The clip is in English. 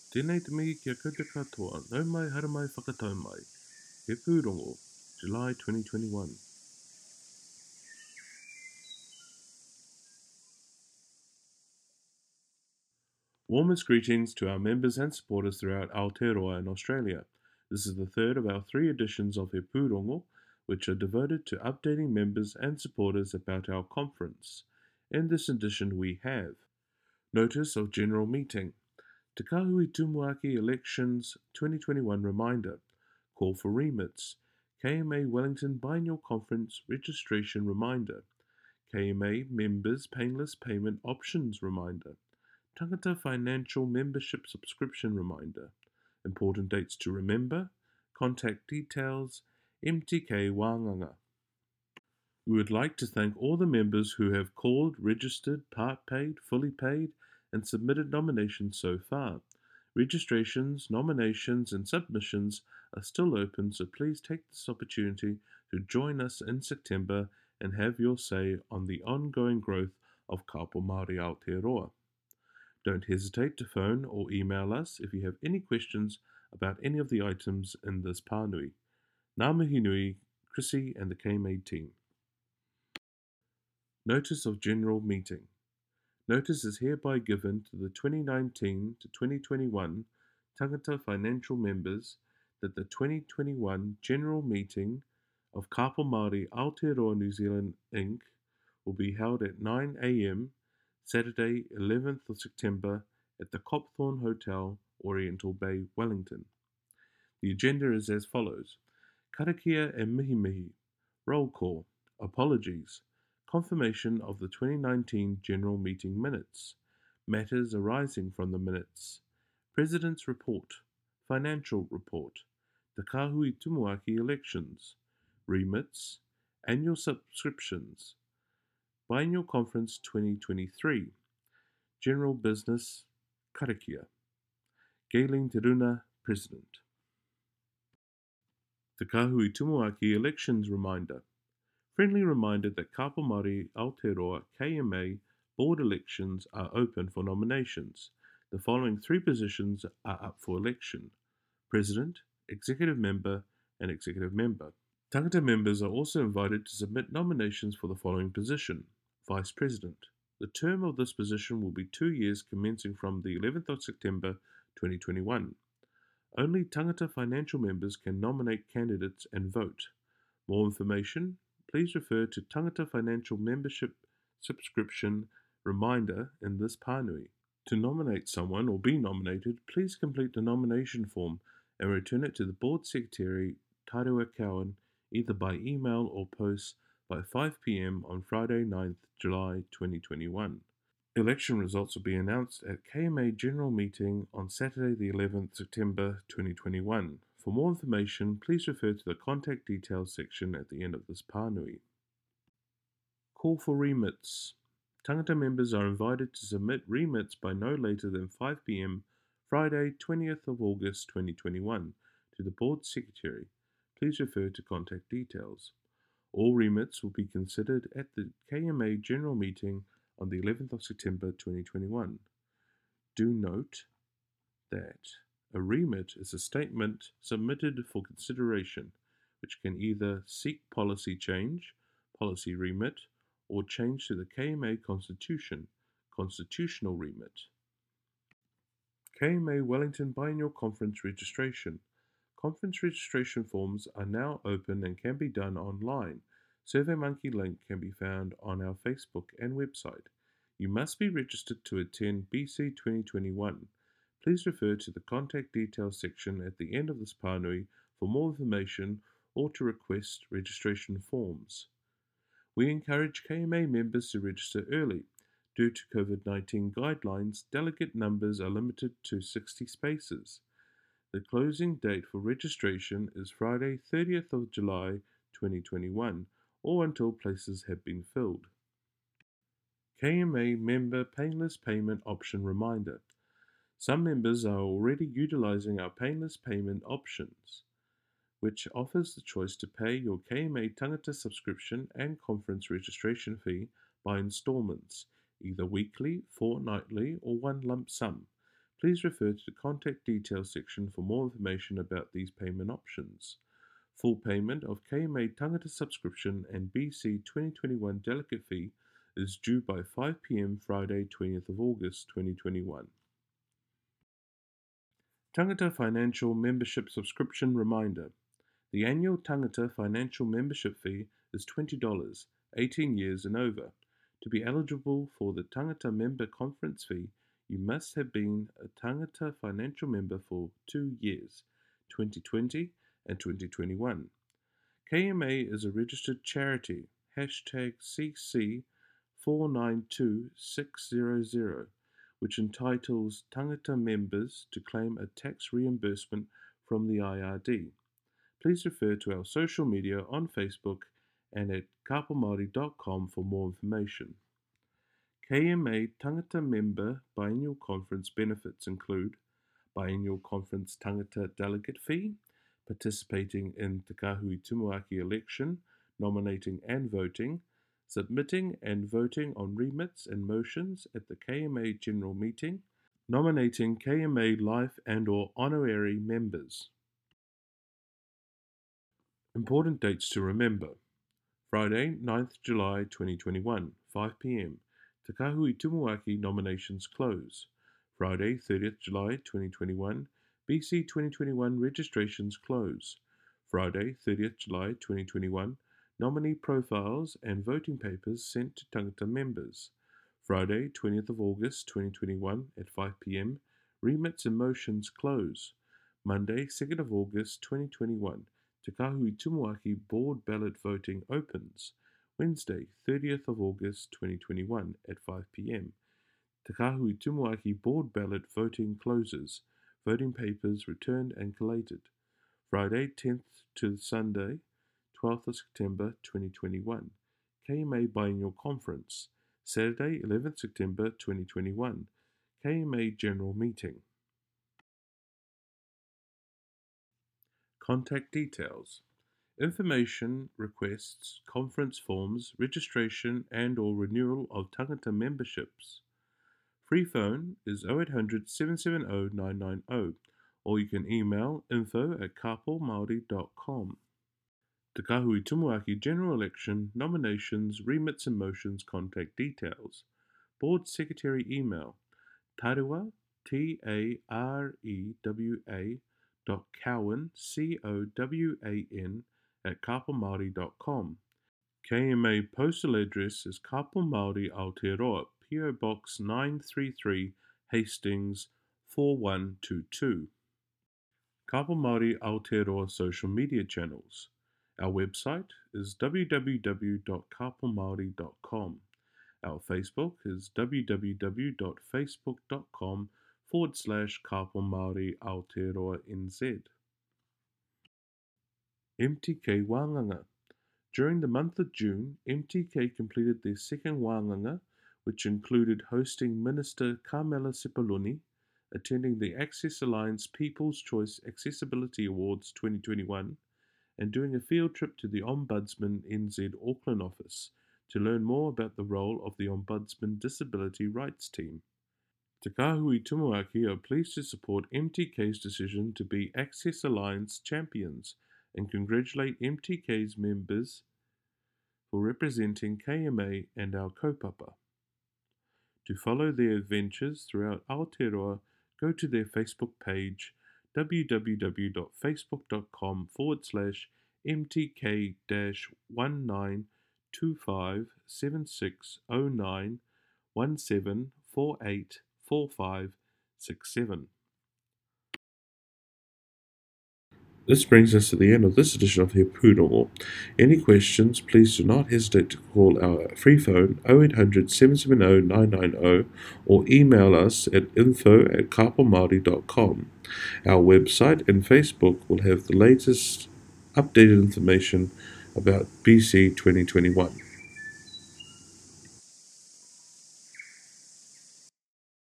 Tēnei te mihi kia koutou katoa, nau mai hara mai whakatau mai. He Pūrongo, July 2021. Warmest greetings to our members and supporters throughout Aotearoa and Australia. This is the third of our 3 editions of He Pūrongo, which are devoted to updating members and supporters about our conference. In this edition we have Notice of General Meeting, Te Kahui Tumuaki Elections 2021 Reminder, Call for Remits, KMA Wellington Biennial Conference Registration Reminder, KMA Members Painless Payment Options Reminder, Tangata Financial Membership Subscription Reminder, Important Dates to Remember, Contact Details, MTK Wānganga. We would like to thank all the members who have called, registered, part paid, fully paid, and submitted nominations so far. Registrations, nominations, and submissions are still open, so please take this opportunity to join us in September and have your say on the ongoing growth of Kapo Māori Aotearoa. Don't hesitate to phone or email us if you have any questions about any of the items in this pānui. Ngā mihi nui, Chrissy and the KMA team. Notice of General Meeting. Notice is hereby given to the 2019 to 2021 Tangata Financial members that the 2021 General Meeting of Kapo Māori Aotearoa New Zealand Inc. will be held at 9 a.m. Saturday 11th of September at the Copthorne Hotel, Oriental Bay, Wellington. The agenda is as follows: Karakia and Mihi Mihi, roll call, apologies, confirmation of the 2019 General Meeting minutes, matters arising from the minutes, President's Report, Financial Report, the Kahui Tumuaki Elections, remits, annual subscriptions, Biennial Conference 2023, General Business, Karakia, Gailing Te Runa, President. The Kahui Tumuaki Elections Reminder. Friendly reminder that Kapo Māori Aotearoa KMA board elections are open for nominations. The following 3 positions are up for election: President, Executive Member, and Executive Member. Tangata members are also invited to submit nominations for the following position: Vice President. The term of this position will be 2 years commencing from the 11th of September 2021. Only Tangata Financial members can nominate candidates and vote. More information, please refer to Tangata Financial Membership Subscription Reminder in this pānui. To nominate someone or be nominated, please complete the nomination form and return it to the Board Secretary, Tarewa Cowan, either by email or post by 5 p.m. on Friday 9th July 2021. Election results will be announced at KMA General Meeting on Saturday the 11th September 2021. For more information, please refer to the Contact Details section at the end of this pānui. Call for remits. Tangata members are invited to submit remits by no later than 5 p.m. Friday 20th of August 2021 to the Board Secretary. Please refer to Contact Details. All remits will be considered at the KMA General Meeting on the 11th of September 2021. Do note that a remit is a statement submitted for consideration, which can either seek policy change, policy remit, or change to the KMA Constitution, constitutional remit. KMA Wellington Biennial Conference Registration. Conference registration forms are now open and can be done online. SurveyMonkey link can be found on our Facebook and website. You must be registered to attend BC 2021. Please refer to the Contact Details section at the end of this pānui for more information or to request registration forms. We encourage KMA members to register early. Due to COVID-19 guidelines, delegate numbers are limited to 60 spaces. The closing date for registration is Friday 30th of July 2021 or until places have been filled. KMA Member Painless Payment Option Reminder. Some members are already utilizing our painless payment options, which offers the choice to pay your KMA Tangata subscription and conference registration fee by installments, either weekly, fortnightly, or one lump sum. Please refer to the Contact Details section for more information about these payment options. Full payment of KMA Tangata subscription and BC 2021 delegate fee is due by 5 p.m. Friday, 20th of August 2021. Tangata Financial Membership Subscription Reminder. The annual Tangata Financial Membership fee is $20, 18 years and over. To be eligible for the Tangata Member Conference fee, you must have been a Tangata Financial Member for 2 years, 2020 and 2021. KMA is a registered charity, #CC492600, which entitles Tangata members to claim a tax reimbursement from the IRD. Please refer to our social media on Facebook and at kapomari.com for more information. KMA Tangata Member Biennial Conference benefits include Biennial Conference Tangata Delegate Fee, participating in Te Kahui Tumuaki election, nominating and voting, submitting and voting on remits and motions at the KMA General Meeting, nominating KMA life and/or honorary members. Important dates to remember. Friday, 9th July 2021, 5 p.m. Te Kahui Tumuaki nominations close. Friday, 30th July 2021, BC 2021 registrations close. Friday, 30th July 2021, nominee profiles and voting papers sent to Tangata members. Friday, 20th of August 2021 at 5 p.m, remits and motions close. Monday, 2nd of August 2021, Te Kahui Tumuaki Board Ballot Voting opens. Wednesday, 30th of August 2021 at 5 p.m. Te Kahui Tumuaki Board Ballot Voting closes. Voting papers returned and collated. Friday, 10th to Sunday, 12th of September 2021. KMA Biennial Conference. Saturday, 11th September 2021. KMA General Meeting. Contact details. Information, requests, conference forms, registration and/or renewal of Tangata memberships. Free phone is 0800 770 990, or you can email info@kapomari.com. Te Kahui Tumuaki General Election, nominations, remits and motions contact details. Board Secretary email, Tarewa, TAREWA, .cowan, COWAN, @kapomari.com. KMA postal address is Kapo Māori Aotearoa, PO Box 933, Hastings 4122. Kapo Māori Aotearoa social media channels. Our website is www.kapomari.com. Our Facebook is www.facebook.com/Kapo Māori Aotearoa NZ. MTK Wānganga. During the month of June, MTK completed their second wānganga, which included hosting Minister Carmela Sepuloni, attending the Access Alliance People's Choice Accessibility Awards 2021, and doing a field trip to the Ombudsman NZ Auckland office to learn more about the role of the Ombudsman Disability Rights Team. Te Kahui Tumuaki are pleased to support MTK's decision to be Access Alliance champions and congratulate MTK's members for representing KMA and our kaupapa. To follow their adventures throughout Aotearoa, go to their Facebook page www.facebook.com/mtk-1925760917484567. This brings us to the end of this edition of He Pūrongo. Any questions, please do not hesitate to call our free phone 0800 770 990 or email us at info@kapomari.com. Our website and Facebook will have the latest updated information about BC 2021.